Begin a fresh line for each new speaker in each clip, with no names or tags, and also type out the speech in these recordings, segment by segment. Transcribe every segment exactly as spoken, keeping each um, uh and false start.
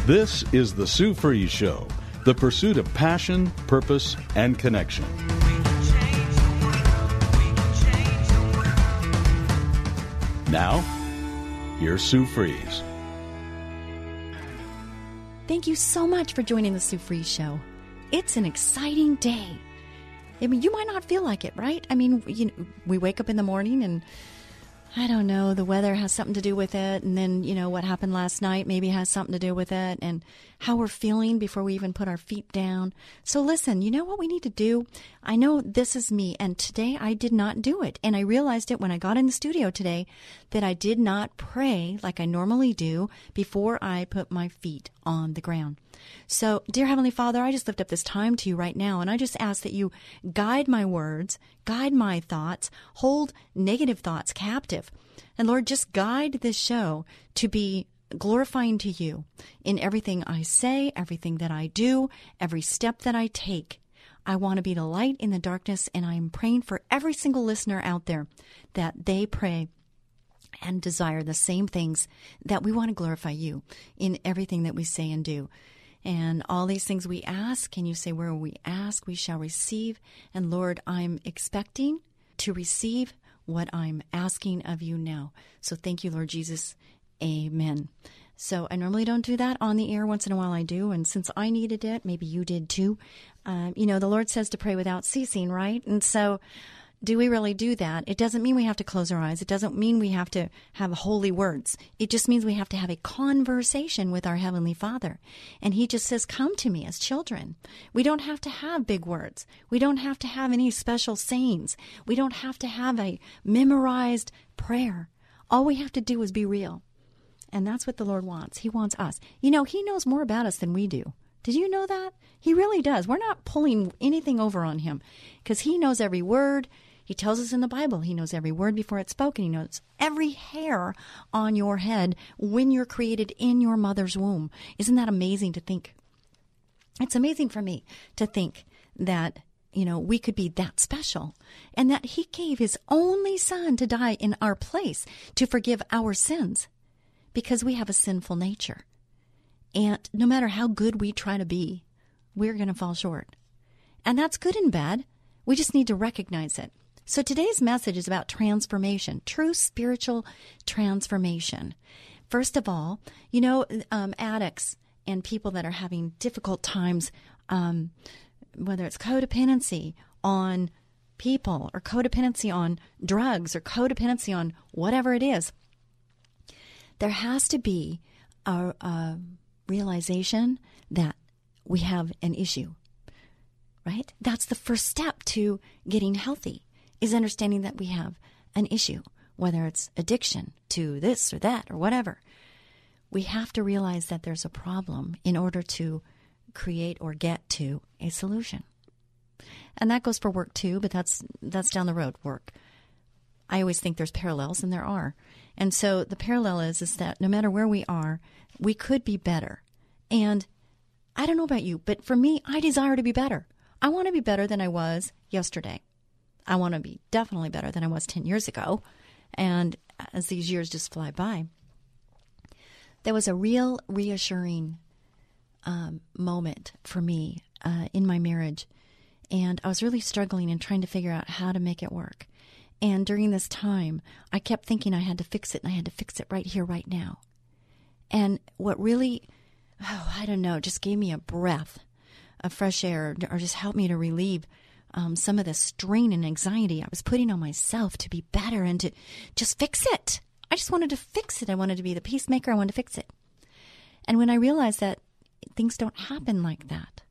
This is The Sue Fries Show, the pursuit of passion, purpose, and connection. Now, here's Sue Fries.
Thank you so much for joining The Sue Fries Show. It's an exciting day. I mean, you might not feel like it, right? I mean, you know, we wake up in the morning and I don't know, the weather has something to do with it. And then, you know, what happened last night maybe has something to do with it, and how we're feeling before we even put our feet down. So listen, you know what we need to do? I know this is me, and today I did not do it. And I realized it when I got in the studio today that I did not pray like I normally do before I put my feet on the ground. So, dear Heavenly Father, I just lift up this time to you right now, and I just ask that you guide my words, guide my thoughts, hold negative thoughts captive. And Lord, just guide this show to be glorifying to you in everything I say, everything that I do, every step that I take. I want to be the light in the darkness, and I'm praying for every single listener out there that they pray and desire the same things, that we want to glorify you in everything that we say and do. And all these things we ask, and you say, where we ask, we shall receive. And Lord, I'm expecting to receive what I'm asking of you now. So thank you, Lord Jesus. Amen. So I normally don't do that on the air. Once in a while I do. And since I needed it, maybe you did too. Um, you know, the Lord says to pray without ceasing, right? And so do we really do that? It doesn't mean we have to close our eyes. It doesn't mean we have to have holy words. It just means we have to have a conversation with our Heavenly Father. And He just says, come to me as children. We don't have to have big words. We don't have to have any special sayings. We don't have to have a memorized prayer. All we have to do is be real. And that's what the Lord wants. He wants us. You know, He knows more about us than we do. Did you know that? He really does. We're not pulling anything over on Him because He knows every word. He tells us in the Bible, He knows every word before it's spoken. He knows every hair on your head when you're created in your mother's womb. Isn't that amazing to think? It's amazing for me to think that, you know, we could be that special, and that He gave His only Son to die in our place to forgive our sins because we have a sinful nature. And no matter how good we try to be, we're going to fall short. And that's good and bad. We just need to recognize it. So today's message is about transformation, true spiritual transformation. First of all, you know, um, addicts and people that are having difficult times, um, whether it's codependency on people or codependency on drugs or codependency on whatever it is, there has to be a, a realization that we have an issue, right? That's the first step to getting healthy, is understanding that we have an issue, whether it's addiction to this or that or whatever. We have to realize that there's a problem in order to create or get to a solution. And that goes for work too, but that's that's down the road, work. I always think there's parallels, and there are. And so the parallel is, is that no matter where we are, we could be better. And I don't know about you, but for me, I desire to be better. I want to be better than I was yesterday. I want to be definitely better than I was ten years ago. And as these years just fly by, there was a real reassuring um, moment for me uh, in my marriage. And I was really struggling and trying to figure out how to make it work. And during this time, I kept thinking I had to fix it, and I had to fix it right here, right now. And what really, oh, I don't know, just gave me a breath of fresh air, or just helped me to relieve um, some of the strain and anxiety I was putting on myself to be better and to just fix it. I just wanted to fix it. I wanted to be the peacemaker. I wanted to fix it. And when I realized that things don't happen like that,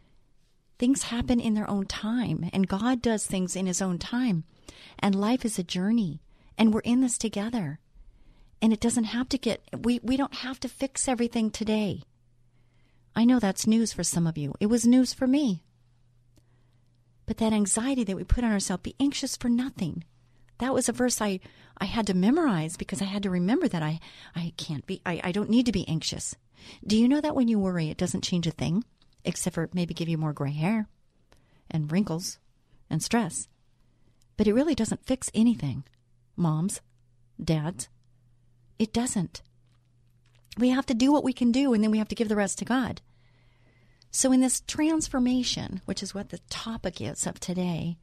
things happen in their own time, and God does things in His own time. And life is a journey, and we're in this together. And it doesn't have to get, we, we don't have to fix everything today. I know that's news for some of you. It was news for me. But that anxiety that we put on ourselves, be anxious for nothing. That was a verse I, I had to memorize because I had to remember that I, I can't be, I, I don't need to be anxious. Do you know that when you worry, it doesn't change a thing, except for maybe give you more gray hair and wrinkles and stress? But it really doesn't fix anything. Moms, dads, it doesn't. We have to do what we can do, and then we have to give the rest to God. So in this transformation, which is what the topic is of today,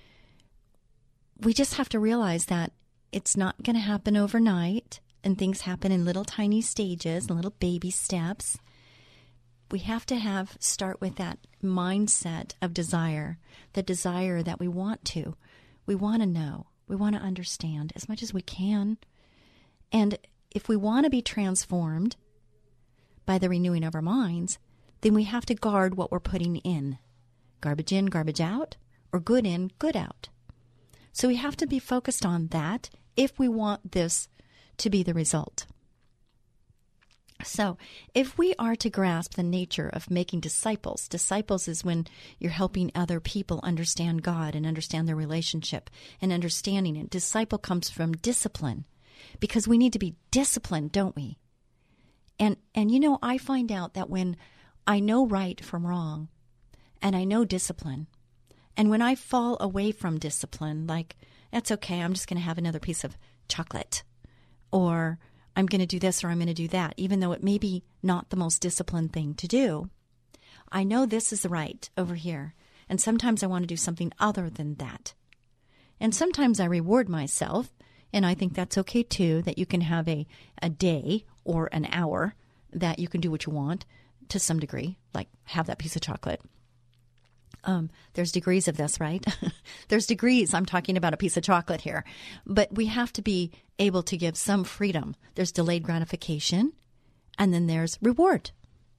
we just have to realize that it's not going to happen overnight, and things happen in little tiny stages and little baby steps. We have to have start with that mindset of desire, the desire that we want to. We want to know. We want to understand as much as we can. And if we want to be transformed by the renewing of our minds, then we have to guard what we're putting in. Garbage in, garbage out, or good in, good out. So we have to be focused on that if we want this to be the result. So if we are to grasp the nature of making disciples, disciples is when you're helping other people understand God and understand their relationship and understanding it. Disciple comes from discipline, because we need to be disciplined, don't we? And, and you know, I find out that when I know right from wrong and I know discipline, and when I fall away from discipline, like, that's okay, I'm just going to have another piece of chocolate, or I'm going to do this or I'm going to do that, even though it may be not the most disciplined thing to do. I know this is right over here, and sometimes I want to do something other than that. And sometimes I reward myself, and I think that's okay too, that you can have a, a day or an hour that you can do what you want to some degree, like have that piece of chocolate. Um, there's degrees of this, right? There's degrees. I'm talking about a piece of chocolate here. But we have to be able to give some freedom. There's delayed gratification, and then there's reward.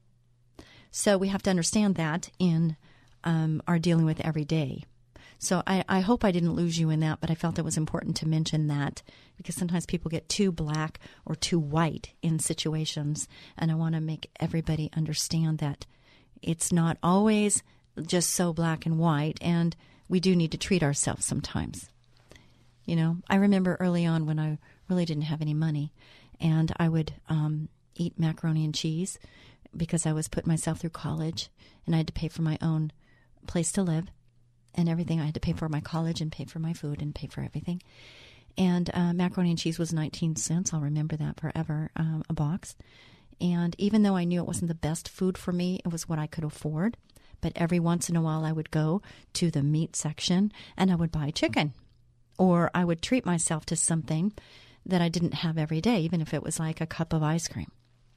So we have to understand that in um, our dealing with every day. So I, I hope I didn't lose you in that, but I felt it was important to mention that, because sometimes people get too black or too white in situations, and I want to make everybody understand that it's not always just so black and white, and we do need to treat ourselves sometimes. You know, I remember early on when I really didn't have any money, and I would um, eat macaroni and cheese because I was putting myself through college, and I had to pay for my own place to live and everything. I had to pay for my college and pay for my food and pay for everything. And uh, macaroni and cheese was nineteen cents. I'll remember that forever, um, a box. And even though I knew it wasn't the best food for me, it was what I could afford. But every once in a while I would go to the meat section and I would buy chicken. Or I would treat myself to something that I didn't have every day, even if it was like a cup of ice cream.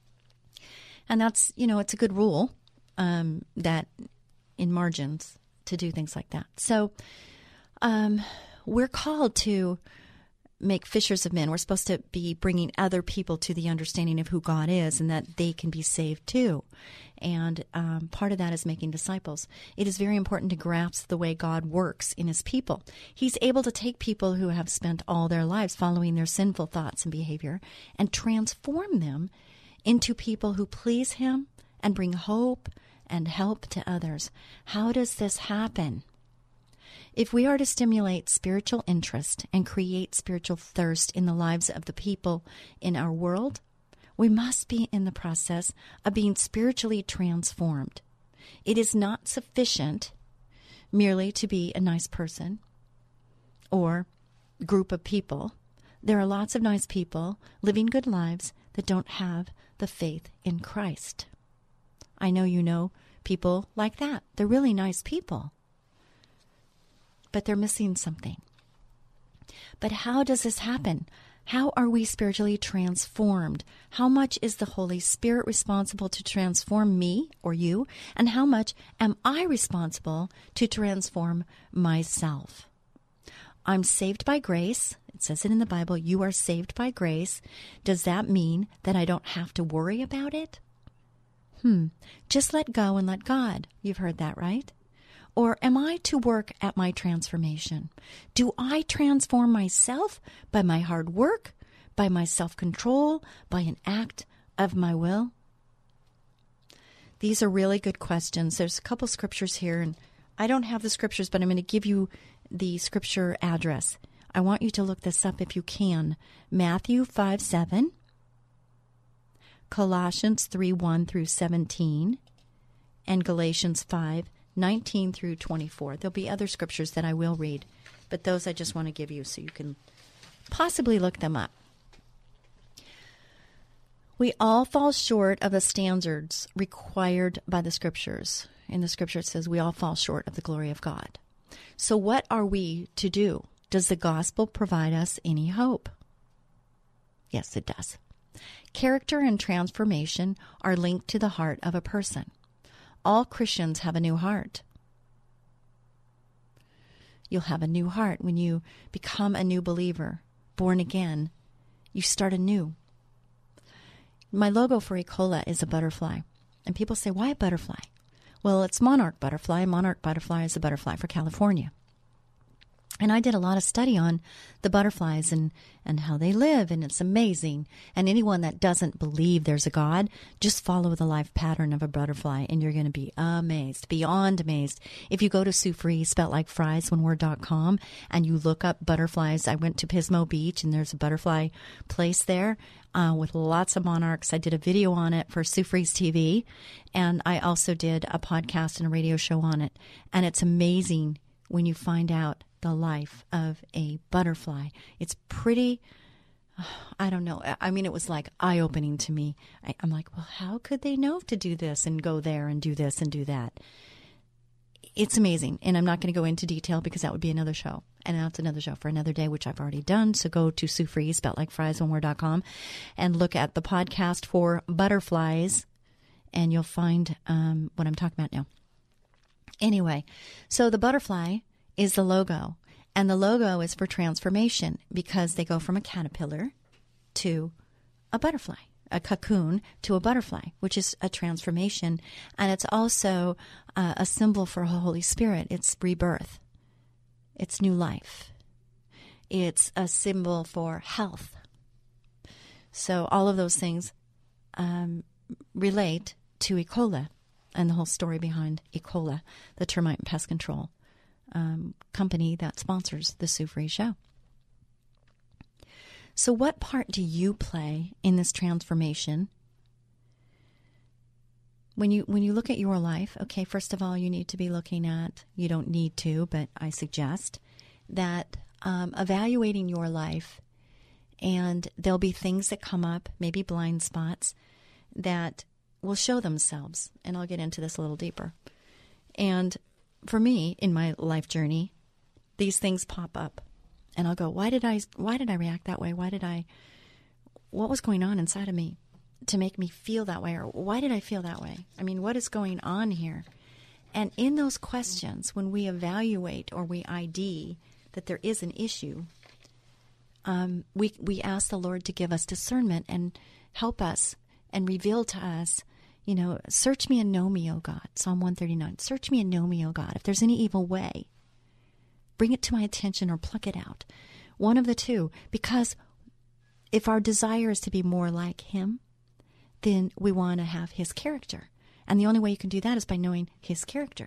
And that's, you know, it's a good rule um, that in margins to do things like that. So um, we're called to make fishers of men. We're supposed to be bringing other people to the understanding of who God is and that they can be saved too. And um, part of that is making disciples. It is very important to grasp the way God works in his people. He's able to take people who have spent all their lives following their sinful thoughts and behavior and transform them into people who please him and bring hope and help to others. How does this happen? If we are to stimulate spiritual interest and create spiritual thirst in the lives of the people in our world, we must be in the process of being spiritually transformed. It is not sufficient merely to be a nice person or group of people. There are lots of nice people living good lives that don't have the faith in Christ. I know you know people like that. They're really nice people, but they're missing something. But how does this happen? How are we spiritually transformed? How much is the Holy Spirit responsible to transform me or you? And how much am I responsible to transform myself? I'm saved by grace. It says it in the Bible, you are saved by grace. Does that mean that I don't have to worry about it? Hmm. Just let go and let God. You've heard that, right? Or am I to work at my transformation? Do I transform myself by my hard work, by my self-control, by an act of my will? These are really good questions. There's a couple scriptures here, and I don't have the scriptures, but I'm going to give you the scripture address. I want you to look this up if you can. Matthew five seven, Colossians three one through seventeen, and Galatians five nineteen through twenty-four. There'll be other scriptures that I will read, but those I just want to give you so you can possibly look them up. We all fall short of the standards required by the Scriptures. In the Scripture, it says we all fall short of the glory of God. So what are we to do? Does the gospel provide us any hope? Yes, it does. Character and transformation are linked to the heart of a person. All Christians have a new heart. You'll have a new heart when you become a new believer, born again. You start anew. My logo for Ecola is a butterfly. And people say, why a butterfly? Well, it's monarch butterfly. Monarch butterfly is a butterfly for California. And I did a lot of study on the butterflies and, and how they live, and it's amazing. And anyone that doesn't believe there's a God, just follow the life pattern of a butterfly, and you're going to be amazed, beyond amazed. If you go to Sue Free, spelled like fries, one word, dot com, and you look up butterflies, I went to Pismo Beach, and there's a butterfly place there uh, with lots of monarchs. I did a video on it for Sue Free's T V, and I also did a podcast and a radio show on it. And it's amazing when you find out the life of a butterfly. It's pretty, I don't know. I mean, it was like eye-opening to me. I, I'm like, well, how could they know to do this and go there and do this and do that? It's amazing. And I'm not going to go into detail because that would be another show. And that's another show for another day, which I've already done. So go to Sue Free, spelled like fries, one word, dot com, and look at the podcast for butterflies, and you'll find um, what I'm talking about now. Anyway, so the butterfly is the logo. And the logo is for transformation because they go from a caterpillar to a butterfly, a cocoon to a butterfly, which is a transformation. And it's also uh, a symbol for the Holy Spirit. It's rebirth. It's new life. It's a symbol for health. So all of those things um, relate to Ecola and the whole story behind Ecola, the termite and pest control Um, company that sponsors the Sue Free Show. So what part do you play in this transformation? When you when you look at your life, okay, first of all, you need to be looking at, you don't need to, but I suggest that um, evaluating your life, and there'll be things that come up, maybe blind spots, that will show themselves. And I'll get into this a little deeper. And for me, in my life journey, these things pop up, and I'll go, why did I, why did I react that way? Why did I, what was going on inside of me to make me feel that way? Or why did I feel that way? I mean, what is going on here? And in those questions, when we evaluate or we I D that there is an issue, um, we, we ask the Lord to give us discernment and help us and reveal to us, you know, search me and know me, O God. Psalm one thirty-nine. Search me and know me, O God. If there's any evil way, bring it to my attention or pluck it out. One of the two. Because if our desire is to be more like Him, then we want to have His character. And the only way you can do that is by knowing His character.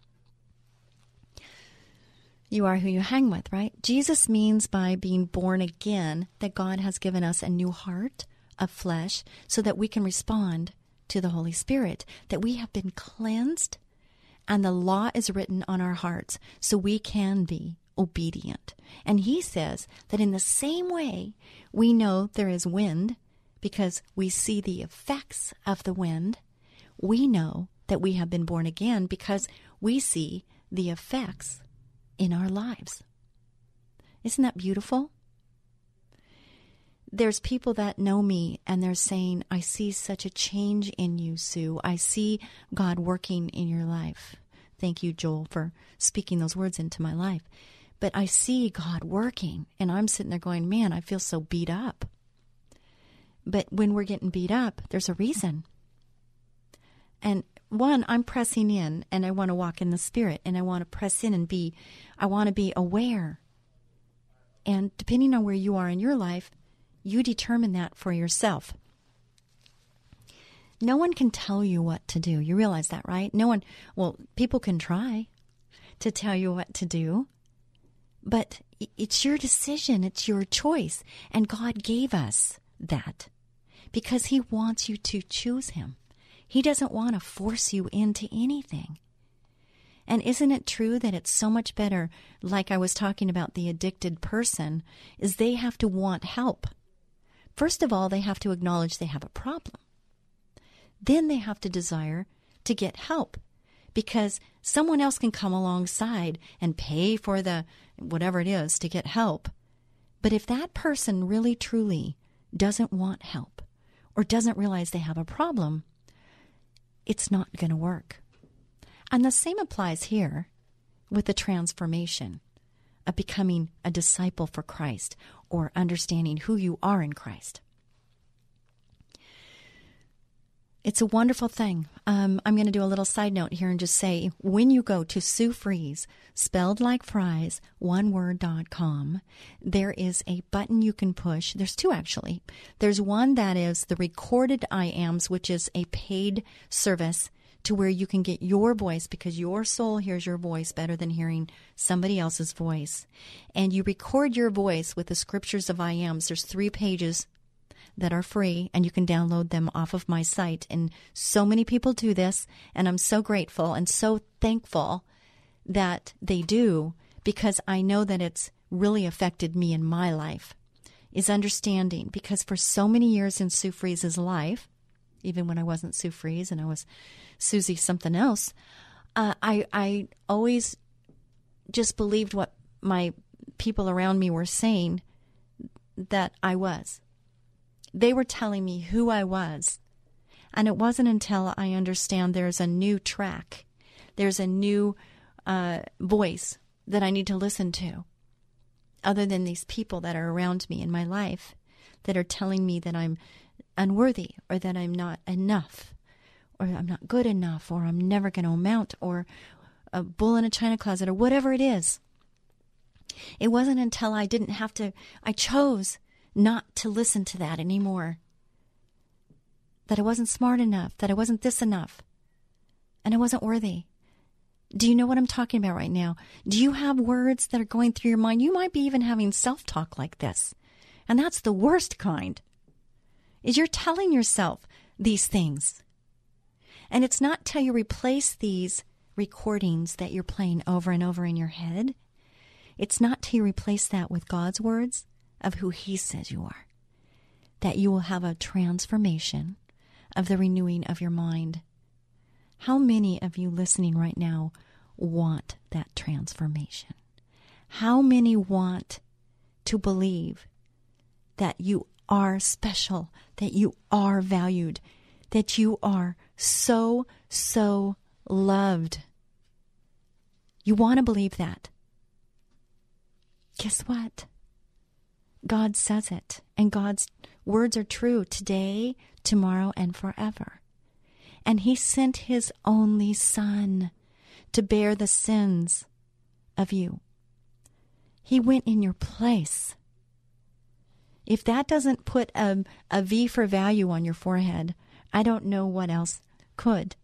You are who you hang with, right? Jesus means by being born again that God has given us a new heart of flesh so that we can respond to the Holy Spirit, that we have been cleansed and the law is written on our hearts so we can be obedient. And He says that in the same way we know there is wind because we see the effects of the wind, we know that we have been born again because we see the effects in our lives. Isn't that beautiful? There's people that know me and they're saying, I see such a change in you, Sue. I see God working in your life. Thank you, Joel, for speaking those words into my life. But I see God working, and I'm sitting there going, man, I feel so beat up. But when we're getting beat up, there's a reason. And one, I'm pressing in, and I want to walk in the Spirit, and I want to press in and be, I want to be aware. And depending on where you are in your life, you determine that for yourself. No one can tell you what to do. You realize that, right? No one, well, people can try to tell you what to do, but it's your decision. It's your choice. And God gave us that because He wants you to choose Him. He doesn't want to force you into anything. And isn't it true that it's so much better, like I was talking about the addicted person, is they have to want help. First of all, they have to acknowledge they have a problem. Then they have to desire to get help, because someone else can come alongside and pay for the whatever it is to get help. But if that person really truly doesn't want help or doesn't realize they have a problem, it's not going to work. And the same applies here with the transformation of becoming a disciple for Christ or understanding who you are in Christ. It's a wonderful thing. Um, I'm going to do a little side note here and just say, when you go to Sue Fries, spelled like fries, one word dot com, there is a button you can push. There's two, actually. There's one that is the recorded I Ams, which is a paid service to where you can get your voice, because your soul hears your voice better than hearing somebody else's voice. And you record your voice with the scriptures of I Ams. There's three pages that are free, and you can download them off of my site. And so many people do this, and I'm so grateful and so thankful that they do, because I know that it's really affected me in my life, is understanding. Because for so many years in Sue Fries' life, even when I wasn't Sue Fries and I was Susie something else, uh, I, I always just believed what my people around me were saying that I was. They were telling me who I was. And it wasn't until I understand there's a new track, there's a new uh, voice that I need to listen to, other than these people that are around me in my life that are telling me that I'm unworthy, or that I'm not enough, or I'm not good enough, or I'm never going to amount, or a bull in a china closet, or whatever it is. It wasn't until I didn't have to, I chose not to listen to that anymore, that I wasn't smart enough, that I wasn't this enough, and I wasn't worthy. Do you know what I'm talking about right now? Do you have words that are going through your mind? You might be even having self-talk like this, and that's the worst kind, is you're telling yourself these things. And it's not till you replace these recordings that you're playing over and over in your head, it's not till you replace that with God's words of who He says you are, that you will have a transformation of the renewing of your mind. How many of you listening right now want that transformation? How many want to believe that you are special, that you are valued, that you are so, so loved? You want to believe that. Guess what? God says it, and God's words are true today, tomorrow, and forever. And He sent His only Son to bear the sins of you. He went in your place. If that doesn't put a, a V for value on your forehead, I don't know what else could.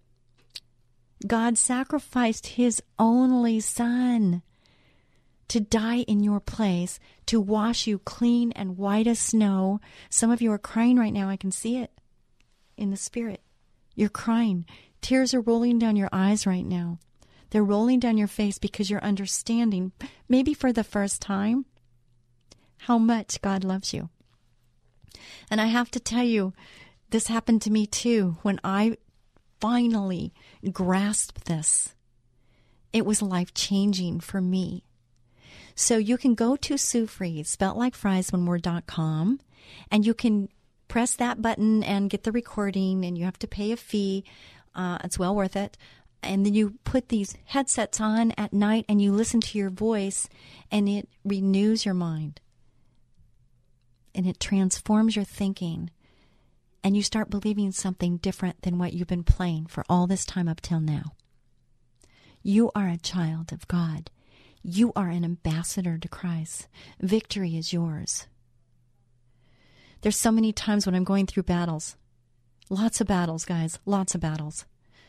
God sacrificed His only Son to die in your place, to wash you clean and white as snow. Some of you are crying right now. I can see it in the spirit. You're crying. Tears are rolling down your eyes right now. They're rolling down your face because you're understanding, maybe for the first time, how much God loves you. And I have to tell you, this happened to me too. When I finally grasped this, it was life-changing for me. So you can go to Sue Fries, spelt like fries, one word dot com, and you can press that button and get the recording, and you have to pay a fee. Uh, it's well worth it. And then you put these headsets on at night and you listen to your voice, and it renews your mind. And it transforms your thinking. And you start believing something different than what you've been playing for all this time up till now. You are a child of God. You are an ambassador to Christ. Victory is yours. There's so many times when I'm going through battles. Lots of battles, guys. Lots of battles.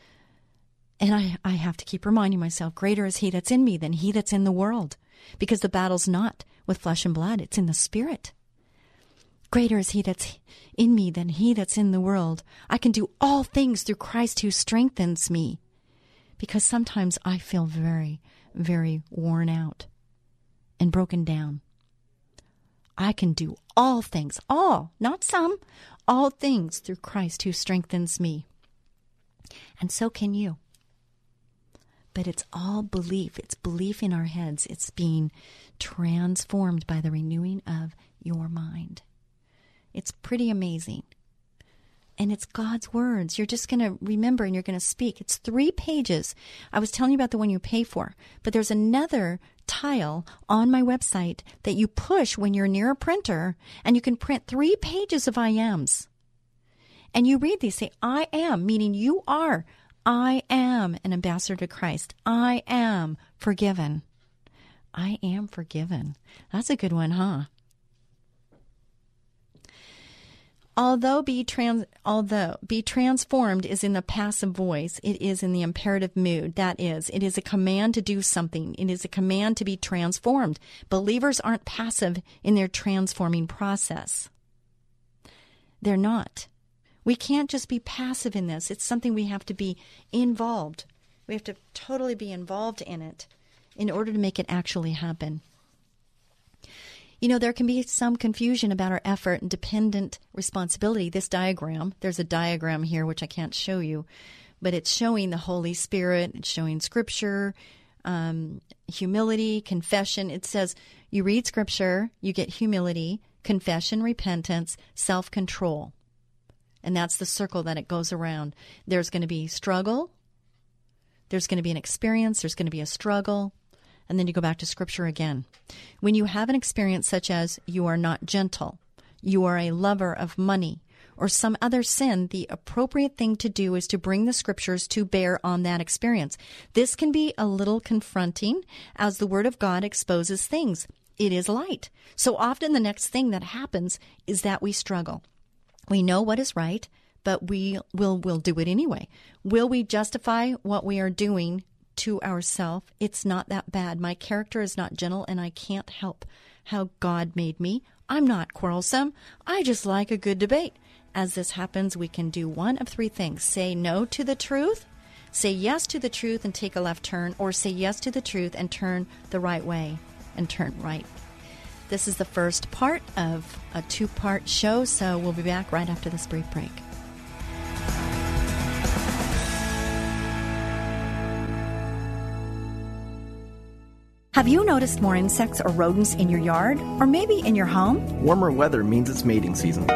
And I, I have to keep reminding myself, greater is He that's in me than he that's in the world. Because the battle's not with flesh and blood. It's in the Spirit. Greater is He that's in me than he that's in the world. I can do all things through Christ who strengthens me. Because sometimes I feel very, very worn out and broken down. I can do all things, all, not some, all things through Christ who strengthens me. And so can you. But it's all belief. It's belief in our heads. It's being transformed by the renewing of your mind. It's pretty amazing. And it's God's words. You're just going to remember and you're going to speak. It's three pages. I was telling you about the one you pay for, but there's another tile on my website that you push when you're near a printer, and you can print three pages of I ams. And you read these, say, I am, meaning you are. I am an ambassador to Christ. I am forgiven. I am forgiven. That's a good one, huh? Although be trans, although be transformed is in the passive voice, it is in the imperative mood. That is, it is a command to do something. It is a command to be transformed. Believers aren't passive in their transforming process. They're not. We can't just be passive in this. It's something we have to be involved. We have to totally be involved in it in order to make it actually happen. You know, there can be some confusion about our effort and dependent responsibility. This diagram, there's a diagram here which I can't show you, but it's showing the Holy Spirit, it's showing Scripture, um, humility, confession. It says you read Scripture, you get humility, confession, repentance, self-control. And that's the circle that it goes around. There's going to be struggle. There's going to be an experience. There's going to be a struggle. And then you go back to Scripture again. When you have an experience such as you are not gentle, you are a lover of money, or some other sin, the appropriate thing to do is to bring the Scriptures to bear on that experience. This can be a little confronting as the Word of God exposes things. It is light. So often the next thing that happens is that we struggle. We know what is right, but we will will do it anyway. Will we justify what we are doing to ourselves? It's not that bad. My character is not gentle, and I can't help how God made me. I'm not quarrelsome. I just like a good debate. As this happens, we can do one of three things. Say no to the truth, say yes to the truth and take a left turn, or say yes to the truth and turn the right way and turn right. This is the first part of a two-part show, so we'll be back right after this brief break. Have you noticed more insects or rodents in your yard, or maybe in your home?
Warmer weather means it's mating season.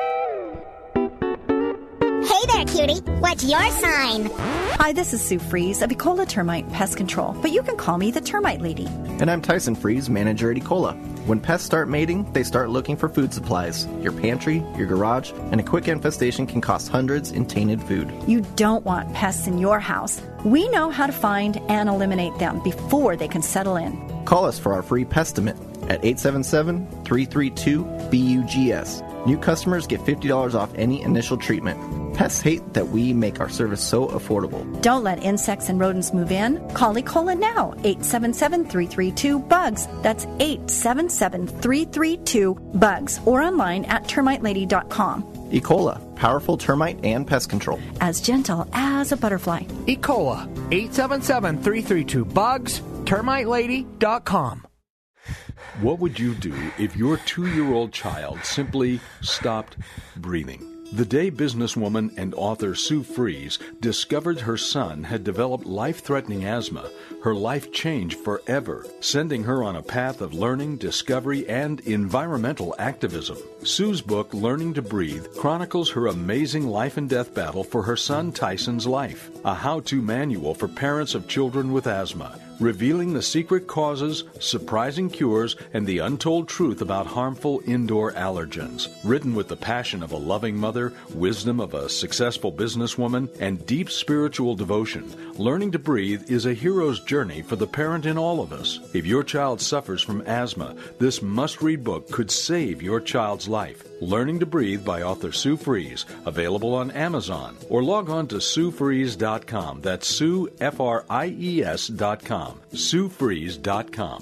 Hey there, cutie. What's your sign?
Hi, this is Sue Fries of Ecola Termite Pest Control, but you can call me the Termite Lady.
And I'm Tyson Fries, manager at Ecola. When pests start mating, they start looking for food supplies. Your pantry, your garage, and a quick infestation can cost hundreds in tainted food.
You don't want pests in your house. We know how to find and eliminate them before they can settle in.
Call us for our free Pestimate at eight seven seven, three three two, B U G S. New customers get fifty dollars off any initial treatment. Pests hate that we make our service so affordable.
Don't let insects and rodents move in. Call Ecola now, eight seven seven, three three two, B U G S. That's eight seven seven, three three two, B U G S. Or online at termite lady dot com.
Ecola, powerful termite and pest control.
As gentle as a butterfly.
Ecola, eight seven seven, three three two, B U G S, termite lady dot com.
What would you do if your two-year-old child simply stopped breathing? The day businesswoman and author Sue Fries discovered her son had developed life-threatening asthma, her life changed forever, sending her on a path of learning, discovery, and environmental activism. Sue's book, Learning to Breathe, chronicles her amazing life and death battle for her son Tyson's life, a how-to manual for parents of children with asthma, revealing the secret causes, surprising cures, and the untold truth about harmful indoor allergens. Written with the passion of a loving mother, wisdom of a successful businesswoman, and deep spiritual devotion, Learning to Breathe is a hero's journey for the parent in all of us. If your child suffers from asthma, this must-read book could save your child's life. Learning to Breathe by author Sue Fries, available on Amazon, or log on to sue fries dot com. That's Sue, F R I E S dot com. sue fries dot com.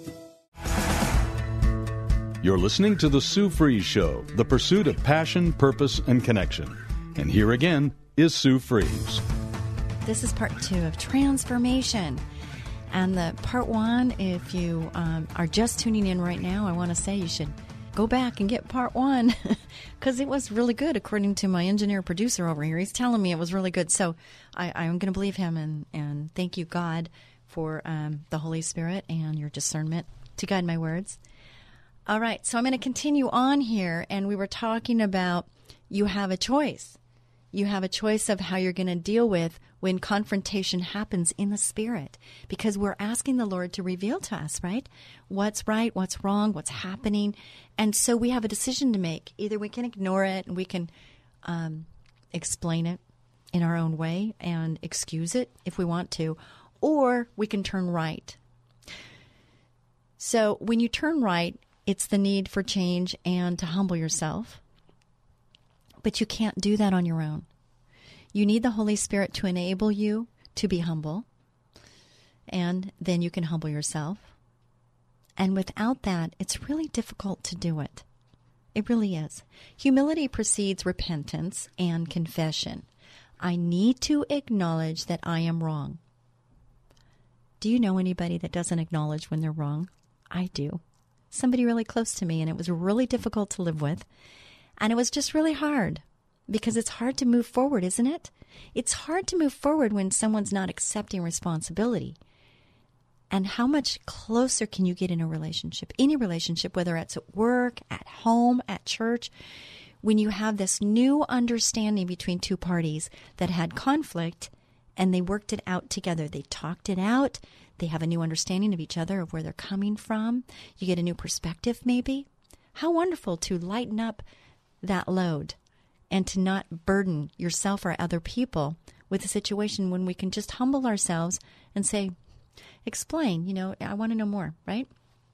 You're listening to The Sue Fries Show, the pursuit of passion, purpose, and connection. And here again is Sue Fries.
This is part two of Transformation. And the part one, if you um, are just tuning in right now, I want to say you should go back and get part one because it was really good, according to my engineer producer over here. He's telling me it was really good. So I, I'm going to believe him, and, and thank you, God, for um, the Holy Spirit and your discernment to guide my words. All right, so I'm going to continue on here, and we were talking about you have a choice. You have a choice of how you're going to deal with when confrontation happens in the Spirit, because we're asking the Lord to reveal to us, right? What's right, what's wrong, what's happening. And so we have a decision to make. Either we can ignore it and we can um, explain it in our own way and excuse it if we want to, or we can turn right. So when you turn right, it's the need for change and to humble yourself. But you can't do that on your own. You need the Holy Spirit to enable you to be humble, and then you can humble yourself. And without that, it's really difficult to do it. It really is. Humility precedes repentance and confession. I need to acknowledge that I am wrong. Do you know anybody that doesn't acknowledge when they're wrong? I do. Somebody really close to me, and it was really difficult to live with. And it was just really hard, because it's hard to move forward, isn't it? It's hard to move forward when someone's not accepting responsibility. And how much closer can you get in a relationship, any relationship, whether it's at work, at home, at church, when you have this new understanding between two parties that had conflict and they worked it out together. They talked it out. They have a new understanding of each other, of where they're coming from. You get a new perspective, maybe. How wonderful to lighten up that load and to not burden yourself or other people with a situation when we can just humble ourselves and say, explain, you know, I want to know more, right?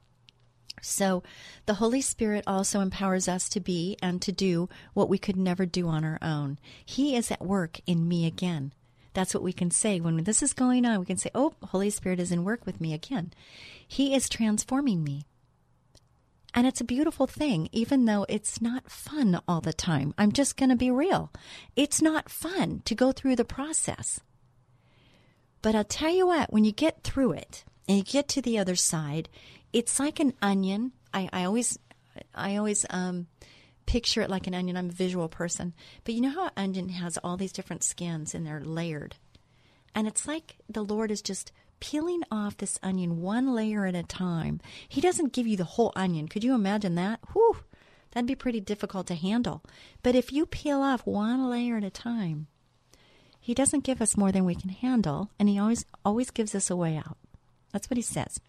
So the Holy Spirit also empowers us to be and to do what we could never do on our own. He is at work in me again. That's what we can say. When this is going on, we can say, oh, Holy Spirit is in work with me again. He is transforming me. And it's a beautiful thing, even though it's not fun all the time. I'm just going to be real. It's not fun to go through the process. But I'll tell you what, when you get through it and you get to the other side, it's like an onion. I, I always I always um, picture it like an onion. I'm a visual person. But you know how an onion has all these different skins and they're layered? And it's like the Lord is just peeling off this onion one layer at a time. He doesn't give you the whole onion. Could you imagine that? Whew, that'd be pretty difficult to handle. But if you peel off one layer at a time, He doesn't give us more than we can handle, and He always always gives us a way out. That's what He says.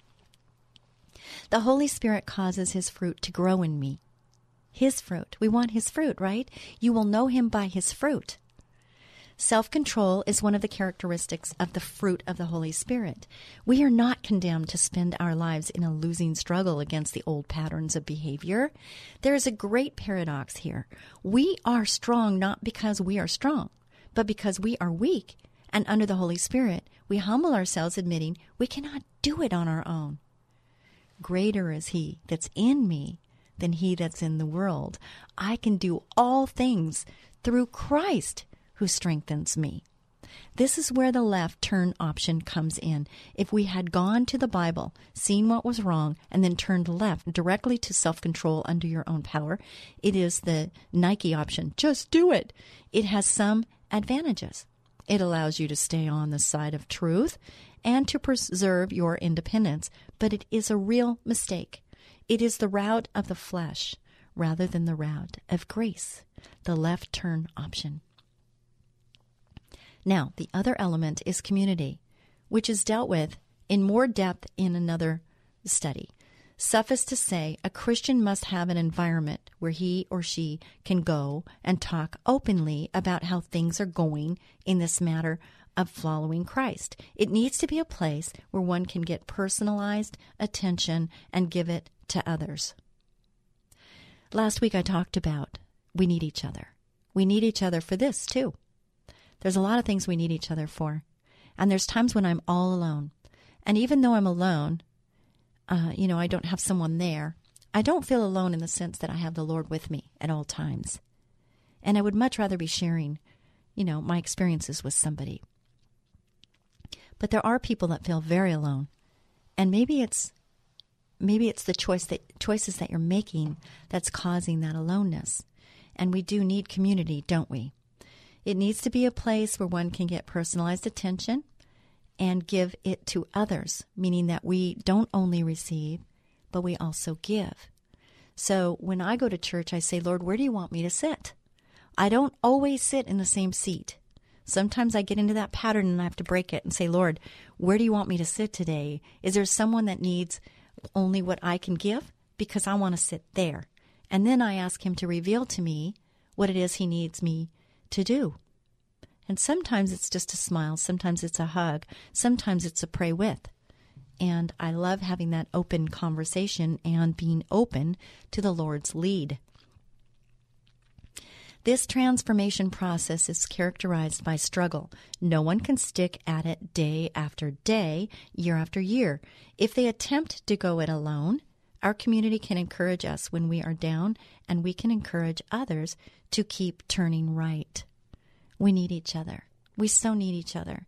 The Holy Spirit causes His fruit to grow in me. His fruit. We want His fruit, right? You will know Him by His fruit. Self-control is one of the characteristics of the fruit of the Holy Spirit. We are not condemned to spend our lives in a losing struggle against the old patterns of behavior. There is a great paradox here. We are strong not because we are strong, but because we are weak. And under the Holy Spirit, we humble ourselves, admitting we cannot do it on our own. Greater is He that's in me than he that's in the world. I can do all things through Christ who strengthens me. This is where the left turn option comes in. If we had gone to the Bible, seen what was wrong, and then turned left directly to self-control under your own power, it is the Nike option. Just do it. It has some advantages. It allows you to stay on the side of truth and to preserve your independence, but it is a real mistake. It is the route of the flesh rather than the route of grace, the left turn option. Now, the other element is community, which is dealt with in more depth in another study. Suffice to say, a Christian must have an environment where he or she can go and talk openly about how things are going in this matter of following Christ. It needs to be a place where one can get personalized attention and give it to others. Last week I talked about we need each other. We need each other for this too. There's a lot of things we need each other for. And there's times when I'm all alone. And even though I'm alone, uh, you know, I don't have someone there, I don't feel alone in the sense that I have the Lord with me at all times. And I would much rather be sharing, you know, my experiences with somebody. But there are people that feel very alone. And maybe it's maybe it's the choice that choices that you're making that's causing that aloneness. And we do need community, don't we? It needs to be a place where one can get personalized attention and give it to others, meaning that we don't only receive, but we also give. So when I go to church, I say, Lord, where do you want me to sit? I don't always sit in the same seat. Sometimes I get into that pattern and I have to break it and say, Lord, where do you want me to sit today? Is there someone that needs only what I can give? Because I want to sit there. And then I ask him to reveal to me what it is he needs me to do. And sometimes it's just a smile. Sometimes it's a hug. Sometimes it's a pray with. And I love having that open conversation and being open to the Lord's lead. This transformation process is characterized by struggle. No one can stick at it day after day, year after year. If they attempt to go it alone, our community can encourage us when we are down, and we can encourage others to keep turning right. We need each other. We so need each other.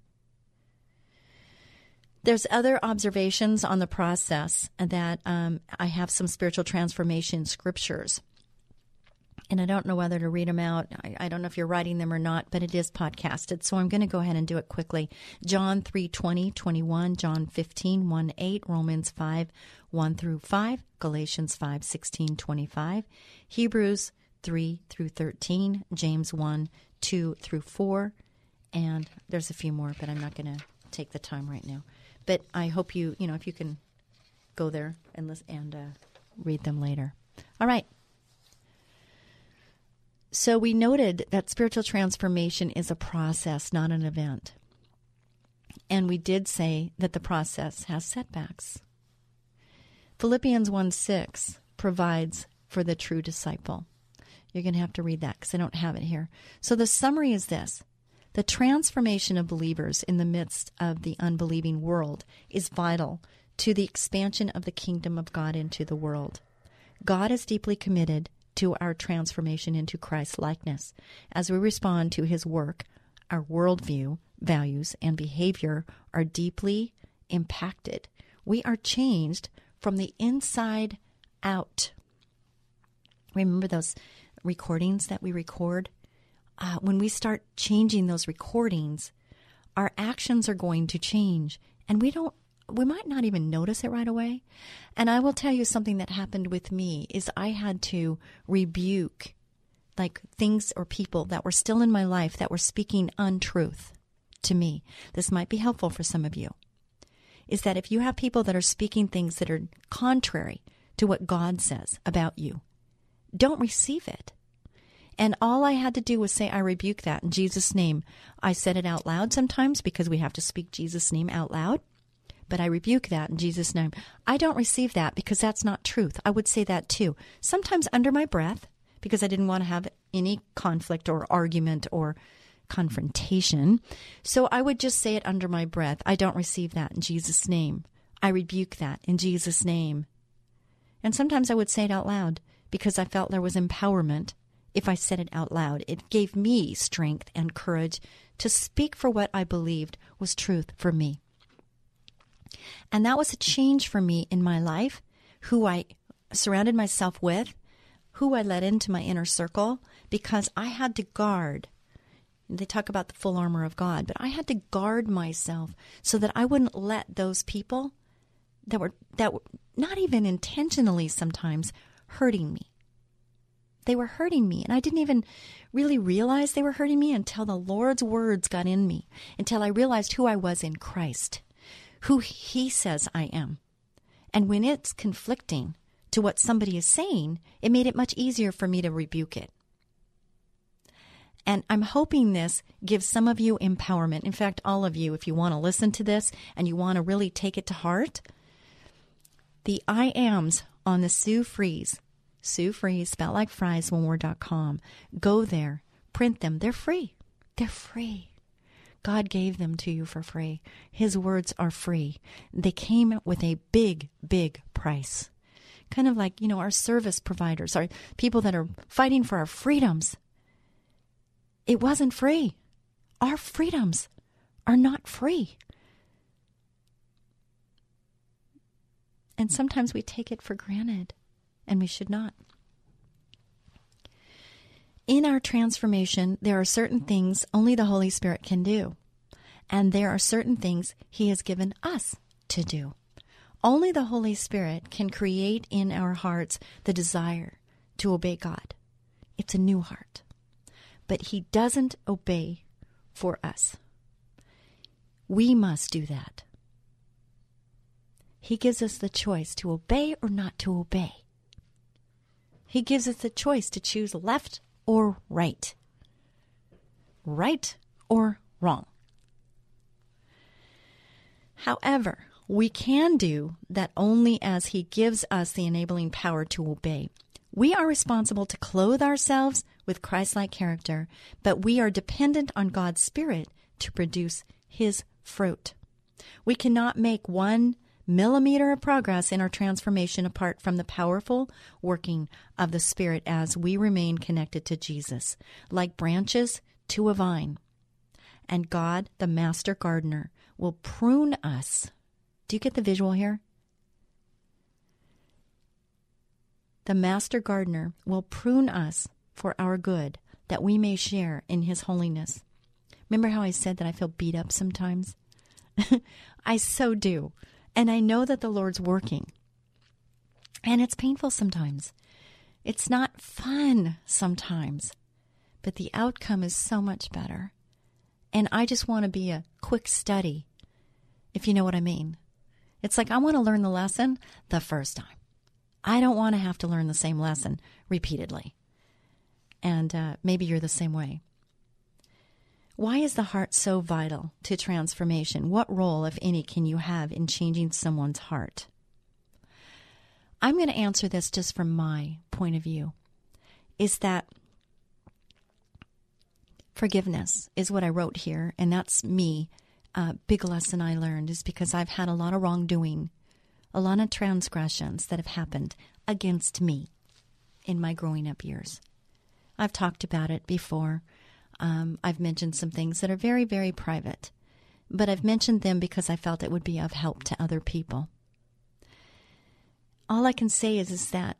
There's other observations on the process that um, I have some spiritual transformation scriptures. And I don't know whether to read them out. I, I don't know if you're writing them or not, but it is podcasted. So I'm going to go ahead and do it quickly. John three twenty, twenty-one, John fifteen, one, eight, Romans five, one through five, Galatians five, sixteen, twenty-five, Hebrews three through thirteen, James one, two through four, and there's a few more, but I'm not going to take the time right now. But I hope you, you know, if you can go there and listen, and uh, read them later. All right. So we noted that spiritual transformation is a process, not an event. And we did say that the process has setbacks. Philippians one six provides for the true disciple. You're going to have to read that because I don't have it here. So the summary is this. The transformation of believers in the midst of the unbelieving world is vital to the expansion of the kingdom of God into the world. God is deeply committed to our transformation into Christ's likeness. As we respond to his work, our worldview, values, and behavior are deeply impacted. We are changed from the inside out. Remember those recordings that we record? Uh, when we start changing those recordings, our actions are going to change. And we don't we might not even notice it right away. And I will tell you something that happened with me is I had to rebuke like things or people that were still in my life that were speaking untruth to me. This might be helpful for some of you. Is that if you have people that are speaking things that are contrary to what God says about you, don't receive it. And all I had to do was say, I rebuke that in Jesus' name. I said it out loud sometimes because we have to speak Jesus' name out loud. But I rebuke that in Jesus' name. I don't receive that because that's not truth. I would say that too. Sometimes under my breath because I didn't want to have any conflict or argument or confrontation. So I would just say it under my breath. I don't receive that in Jesus' name. I rebuke that in Jesus' name. And sometimes I would say it out loud because I felt there was empowerment if I said it out loud. It gave me strength and courage to speak for what I believed was truth for me. And that was a change for me in my life, who I surrounded myself with, who I let into my inner circle, because I had to guard. They talk about the full armor of God, but I had to guard myself so that I wouldn't let those people that were, that were not even intentionally sometimes hurting me. They were hurting me, and I didn't even really realize they were hurting me until the Lord's words got in me, until I realized who I was in Christ, who he says I am. And when it's conflicting to what somebody is saying, it made it much easier for me to rebuke it. And I'm hoping this gives some of you empowerment. In fact, all of you, if you want to listen to this and you want to really take it to heart, the I ams on the Sue Fries, Sue Fries, spelled like fries, one word dot com. Go there, print them. They're free. They're free. God gave them to you for free. His words are free. They came with a big, big price. Kind of like, you know, our service providers, our people that are fighting for our freedoms. It wasn't free. Our freedoms are not free. And sometimes we take it for granted, and we should not. In our transformation, there are certain things only the Holy Spirit can do. And there are certain things He has given us to do. Only the Holy Spirit can create in our hearts the desire to obey God. It's a new heart. But He doesn't obey for us. We must do that. He gives us the choice to obey or not to obey. He gives us the choice to choose left or right. Right or wrong. However, we can do that only as He gives us the enabling power to obey. We are responsible to clothe ourselves with Christ-like character, but we are dependent on God's Spirit to produce His fruit. We cannot make one millimeter of progress in our transformation apart from the powerful working of the Spirit as we remain connected to Jesus, like branches to a vine. And God, the master gardener, will prune us. Do you get the visual here? The master gardener will prune us for our good, that we may share in His holiness. Remember how I said that I feel beat up sometimes? I so do. And I know that the Lord's working. And it's painful sometimes. It's not fun sometimes. But the outcome is so much better. And I just want to be a quick study, if you know what I mean. It's like I want to learn the lesson the first time. I don't want to have to learn the same lesson repeatedly. And uh, maybe you're the same way. Why is the heart so vital to transformation? What role, if any, can you have in changing someone's heart? I'm going to answer this just from my point of view, is that forgiveness is what I wrote here, and that's me. A big lesson I learned is because I've had a lot of wrongdoing, a lot of transgressions that have happened against me in my growing up years. I've talked about it before. Um, I've mentioned some things that are very, very private, but I've mentioned them because I felt it would be of help to other people. All I can say is, is that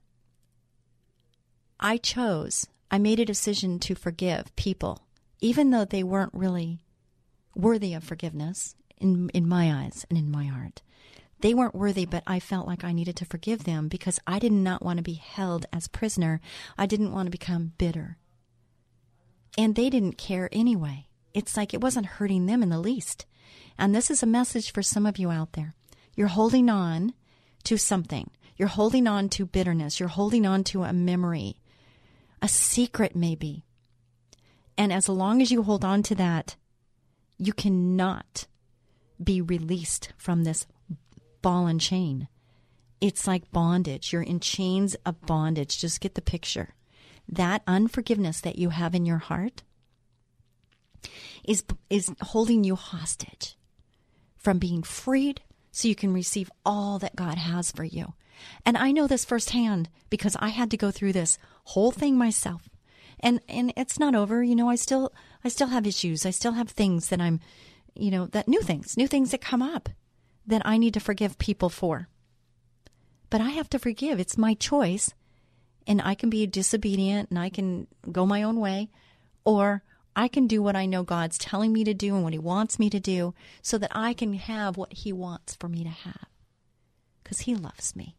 I chose, I made a decision to forgive people, even though they weren't really worthy of forgiveness in, in my eyes and in my heart. They weren't worthy, but I felt like I needed to forgive them because I did not want to be held as prisoner. I didn't want to become bitter. And they didn't care anyway. It's like it wasn't hurting them in the least. And this is a message for some of you out there. You're holding on to something. You're holding on to bitterness. You're holding on to a memory, a secret maybe. And as long as you hold on to that, you cannot be released from this ball and chain. It's like bondage. You're in chains of bondage. Just get the picture. That unforgiveness that you have in your heart is, is holding you hostage from being freed so you can receive all that God has for you. And I know this firsthand because I had to go through this whole thing myself. And and it's not over. You know, I still I still have issues. I still have things that I'm, you know, that new things, new things that come up that I need to forgive people for. But I have to forgive. It's my choice. And I can be disobedient and I can go my own way, or I can do what I know God's telling me to do and what He wants me to do so that I can have what He wants for me to have. Because He loves me.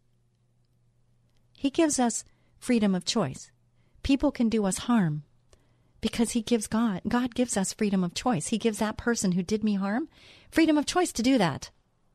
He gives us freedom of choice. People can do us harm because He gives God. God gives us freedom of choice. He gives that person who did me harm freedom of choice to do that.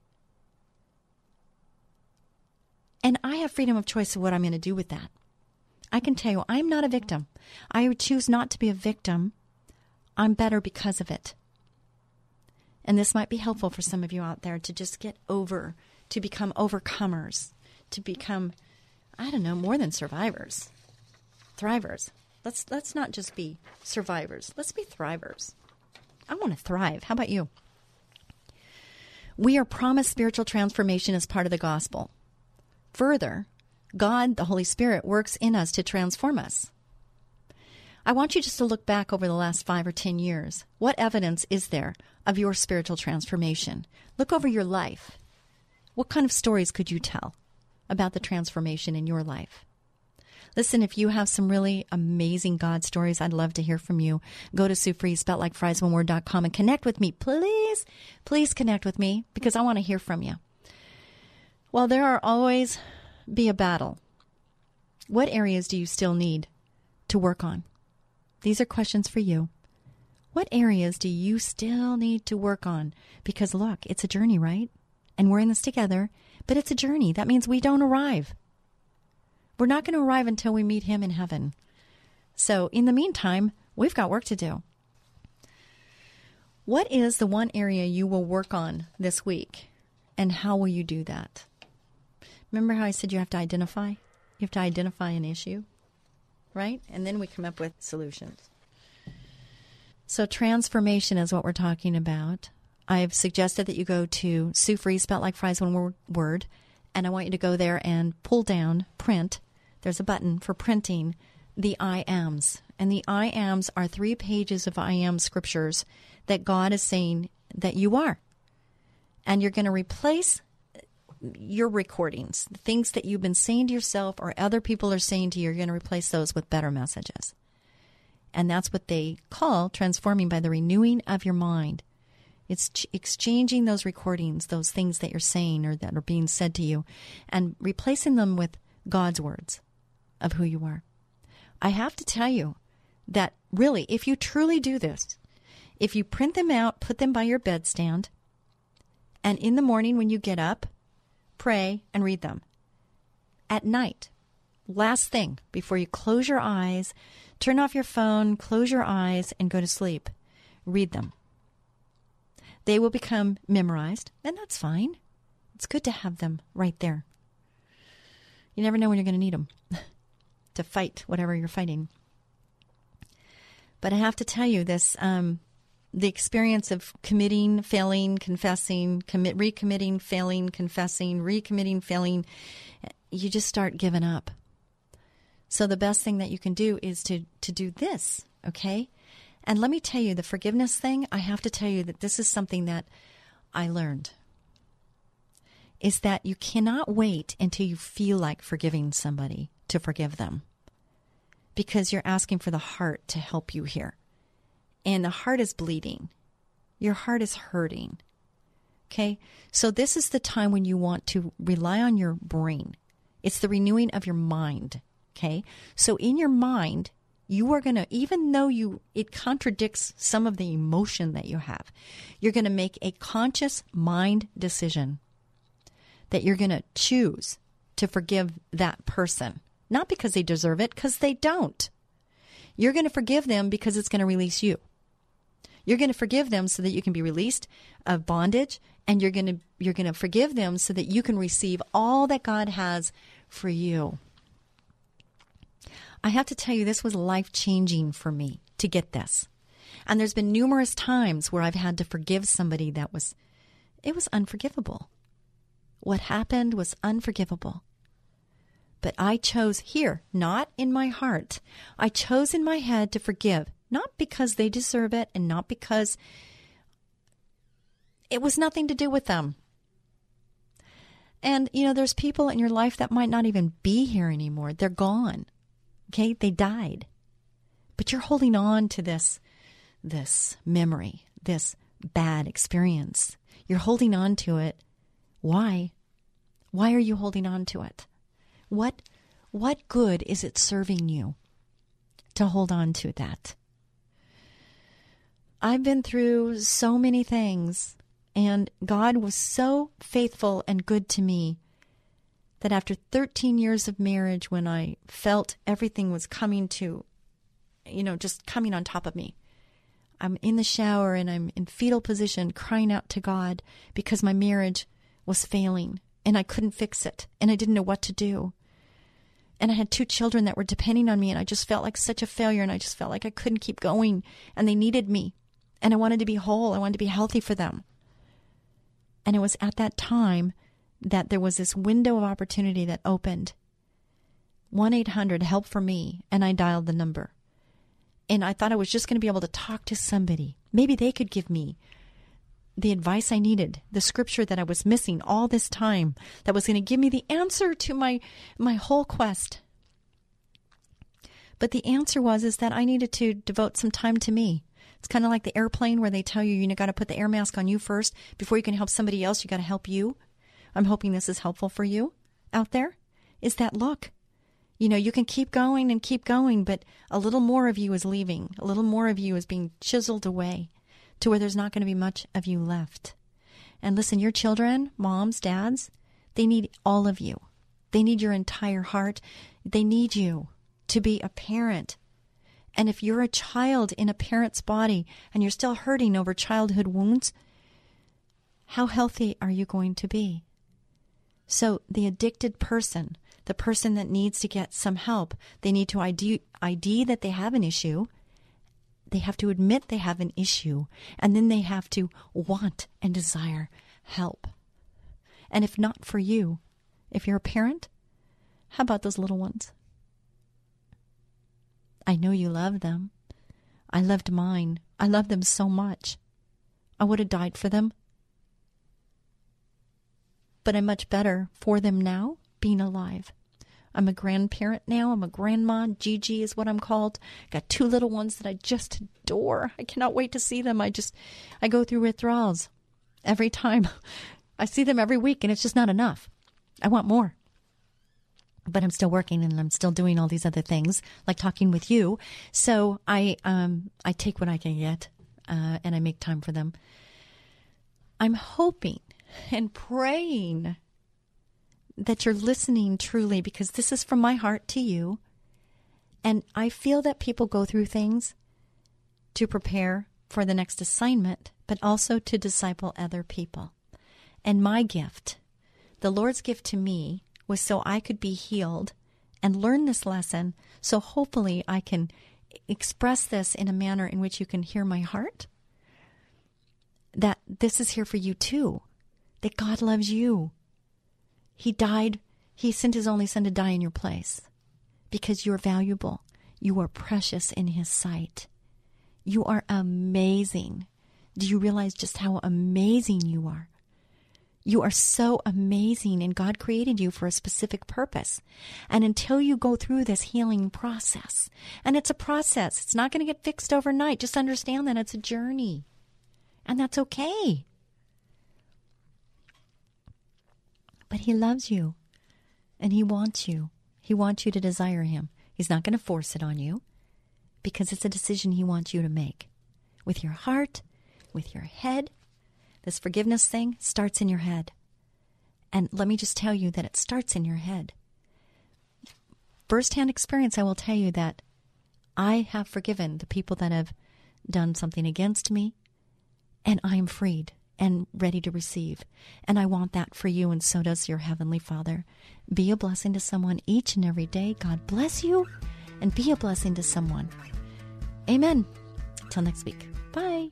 And I have freedom of choice of what I'm going to do with that. I can tell you, I'm not a victim. I choose not to be a victim. I'm better because of it. And this might be helpful for some of you out there to just get over, to become overcomers, to become, I don't know, more than survivors. Thrivers. Let's let's not just be survivors. Let's be thrivers. I want to thrive. How about you? We are promised spiritual transformation as part of the gospel. Further, God, the Holy Spirit, works in us to transform us. I want you just to look back over the last five or ten years. What evidence is there of your spiritual transformation? Look over your life. What kind of stories could you tell about the transformation in your life? Listen, if you have some really amazing God stories, I'd love to hear from you. Go to Sue Fries, spelled like fries, one word dot com, and connect with me. Please, please connect with me, because I want to hear from you. Well, there are always be a battle. What areas do you still need to work on? These are questions for you. What areas do you still need to work on? Because look, it's a journey, right? And we're in this together, but it's a journey. That means we don't arrive. We're not going to arrive until we meet him in heaven. So in the meantime, we've got work to do. What is the one area you will work on this week? And how will you do that? Remember how I said you have to identify? You have to identify an issue, right? And then we come up with solutions. So transformation is what we're talking about. I've suggested that you go to Sue Fries, spelled like fries, one word, and I want you to go there and pull down, print. There's a button for printing the I ams. And the I ams are three pages of I am scriptures that God is saying that you are. And you're going to replace your recordings, the things that you've been saying to yourself or other people are saying to you, you're going to replace those with better messages. And that's what they call transforming by the renewing of your mind. It's ch- exchanging those recordings, those things that you're saying or that are being said to you, and replacing them with God's words of who you are. I have to tell you that really, if you truly do this, if you print them out, put them by your bedstand, and in the morning when you get up, pray and read them. At night, last thing, before you close your eyes, turn off your phone, close your eyes, and go to sleep, read them. They will become memorized, and that's fine. It's good to have them right there. You never know when you're going to need them to fight whatever you're fighting. But I have to tell you this, um, the experience of committing, failing, confessing, commit, recommitting, failing, confessing, recommitting, failing, you just start giving up. So the best thing that you can do is to, to do this, okay? And let me tell you, the forgiveness thing, I have to tell you that this is something that I learned, is that you cannot wait until you feel like forgiving somebody to forgive them, because you're asking for the heart to help you here. And the heart is bleeding. Your heart is hurting. Okay? So this is the time when you want to rely on your brain. It's the renewing of your mind. Okay? So in your mind, you are going to, even though you it contradicts some of the emotion that you have, you're going to make a conscious mind decision that you're going to choose to forgive that person. Not because they deserve it, because they don't. You're going to forgive them because it's going to release you. You're going to forgive them so that you can be released of bondage, and you're going to you're going to forgive them so that you can receive all that God has for you. I have to tell you, this was life-changing for me to get this. And there's been numerous times where I've had to forgive somebody that was, it was unforgivable. What happened was unforgivable. But I chose here, not in my heart. I chose in my head to forgive, not because they deserve it and not because it was nothing to do with them. And, you know, there's people in your life that might not even be here anymore. They're gone. Okay? They died. But you're holding on to this, this memory, this bad experience. You're holding on to it. Why? Why are you holding on to it? What, what good is it serving you to hold on to that? I've been through so many things, and God was so faithful and good to me that after thirteen years of marriage, when I felt everything was coming to, you know, just coming on top of me, I'm in the shower and I'm in fetal position crying out to God because my marriage was failing and I couldn't fix it and I didn't know what to do. And I had two children that were depending on me, and I just felt like such a failure, and I just felt like I couldn't keep going, and they needed me, and I wanted to be whole. I wanted to be healthy for them. And it was at that time that there was this window of opportunity that opened. one eight hundred help for me, and I dialed the number. And I thought I was just going to be able to talk to somebody. Maybe they could give me the advice I needed, the scripture that I was missing all this time, that was going to give me the answer to my my whole quest. But the answer was is that I needed to devote some time to me. It's kind of like the airplane where they tell you you got to put the air mask on you first before you can help somebody else. You got to help you. I'm hoping this is helpful for you out there. Is that look, you know, you can keep going and keep going, but a little more of you is leaving. A little more of you is being chiseled away to where there's not going to be much of you left. And listen, your children, moms, dads, they need all of you. They need your entire heart. They need you to be a parent. And if you're a child in a parent's body and you're still hurting over childhood wounds, how healthy are you going to be? So the addicted person, the person that needs to get some help, they need to I D, I D that they have an issue. They have to admit they have an issue, and then they have to want and desire help. And if not for you, if you're a parent, how about those little ones? I know you love them. I loved mine. I love them so much. I would have died for them. But I'm much better for them now, being alive. I'm a grandparent now. I'm a grandma. Gigi is what I'm called. Got two little ones that I just adore. I cannot wait to see them. I just, I go through withdrawals every time. I see them every week, and it's just not enough. I want more. But I'm still working, and I'm still doing all these other things, like talking with you. So I, um, I take what I can get, uh, and I make time for them. I'm hoping and praying that you're listening truly, because this is from my heart to you. And I feel that people go through things to prepare for the next assignment, but also to disciple other people. And my gift, the Lord's gift to me, was so I could be healed and learn this lesson, so hopefully I can express this in a manner in which you can hear my heart, that this is here for you too, that God loves you. He died, he sent his only son to die in your place because you're valuable. You are precious in his sight. You are amazing. Do you realize just how amazing you are? You are so amazing, and God created you for a specific purpose. And until you go through this healing process, and it's a process, it's not going to get fixed overnight. Just understand that it's a journey, and that's okay. But he loves you, and he wants you. He wants you to desire him. He's not going to force it on you, because it's a decision he wants you to make. With your heart, with your head. This forgiveness thing starts in your head. And let me just tell you that it starts in your head. First-hand experience, I will tell you that I have forgiven the people that have done something against me, and I am freed and ready to receive. And I want that for you, and so does your Heavenly Father. Be a blessing to someone each and every day. God bless you, and be a blessing to someone. Amen. Till next week. Bye.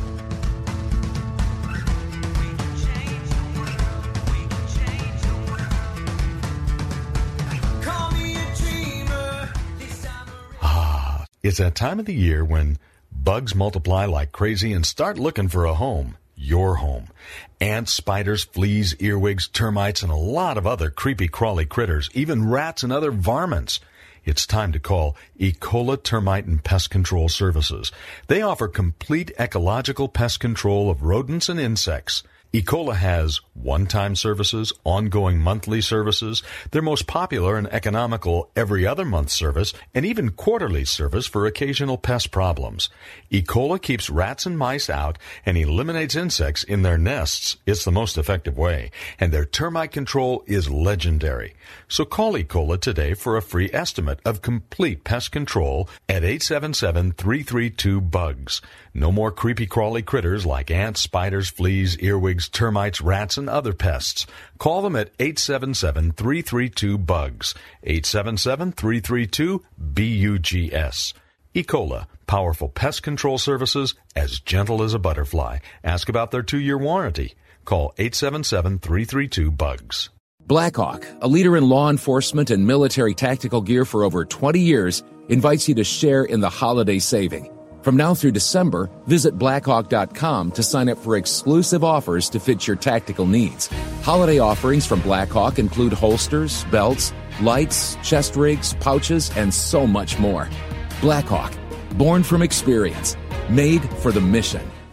Ah, it's that time of the year when bugs multiply like crazy and start looking for a home. Your home. Ants, spiders, fleas, earwigs, termites, and a lot of other creepy crawly critters, even rats and other varmints. It's time to call Ecola Termite and Pest Control Services. They offer complete ecological pest control of rodents and insects. Ecola has one-time services, ongoing monthly services, their most popular and economical every other month service, and even quarterly service for occasional pest problems. Ecola keeps rats and mice out and eliminates insects in their nests. It's the most effective way, and their termite control is legendary. So call Ecola today for a free estimate of complete pest control at eight seven seven, three three two, bugs. No more creepy crawly critters like ants, spiders, fleas, earwigs, termites, rats, and other pests. Call them at eight seven seven, three three two, bugs. eight seven seven, three three two, B U G S. Ecola, powerful pest control services as gentle as a butterfly. Ask about their two-year warranty. Call eight seven seven, three three two, bugs.
Blackhawk, a leader in law enforcement and military tactical gear for over twenty years, invites you to share in the holiday saving. From now through December, visit blackhawk dot com to sign up for exclusive offers to fit your tactical needs. Holiday offerings from Blackhawk include holsters, belts, lights, chest rigs, pouches, and so much more. Blackhawk, born from experience, made for the mission.